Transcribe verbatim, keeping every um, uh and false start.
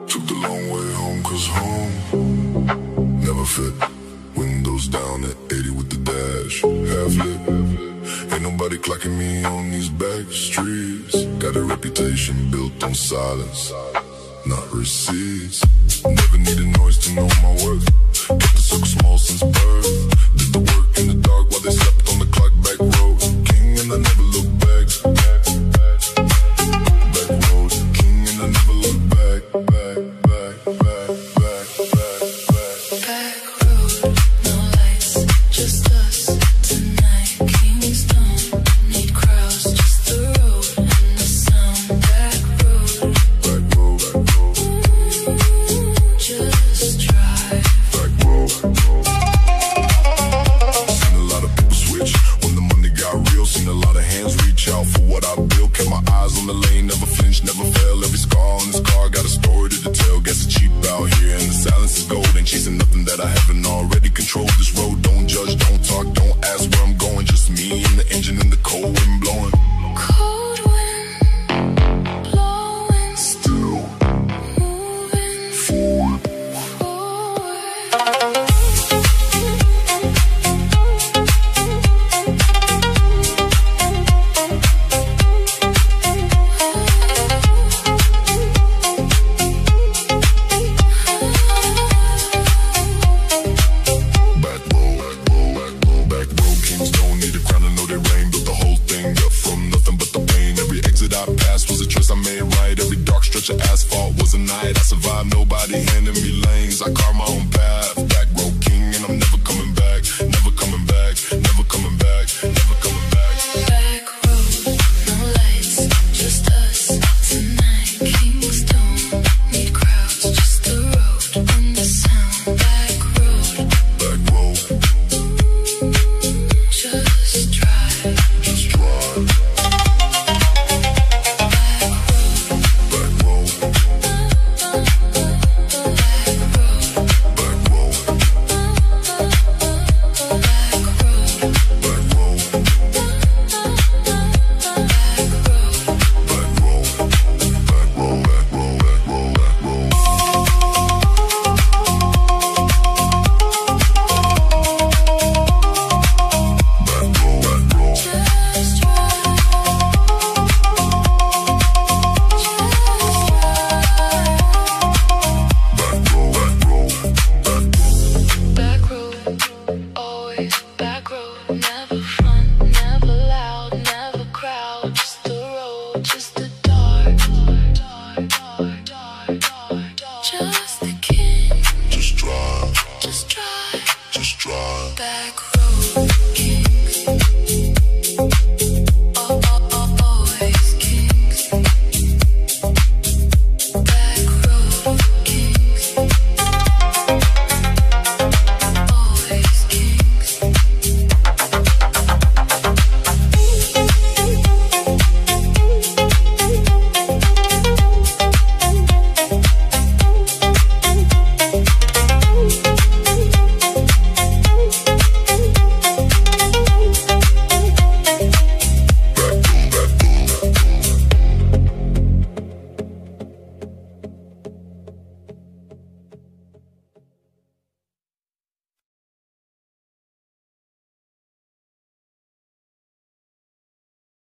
Took the long way home, cause home never fit. Windows down at eighty with the dash, half lit. Ain't nobody clocking me on these back streets. Got a reputation built on silence, not receipts. Never needed noise to know my worth. Kept the circle small since birth. Did the work in the dark while they slept on the clock back road. King and I never look back. Back road, king and I never look back. Back, back, back, back, back, back. Back road, no lights, just us tonight. Kings don't need crowds, just the road and the sound. Back road, back road, back road. Just drive. Back road, back road. Seen a lot of people switch when the money got real. Seen a lot of hands reach out for what I built. Kept my eyes on the lane, never flinch, never fail. Every scar on this car got a story to tell. Guess it's cheap out here and the silence is gold. Ain't chasing nothing that I haven't already controlled. This road, don't judge, don't talk, don't ask where I'm going. Just me and the engine and the cold wind blowing. Cold wind blowing, still moving forward. Back road, back road, back road, back road. Kings don't need a crown to know they reign. Built the whole thing up from nothing but the pain. Every exit I passed was a choice I made right. Every dark stretch of asphalt was a night. I survived, nobody handing me lanes. I carved my own path.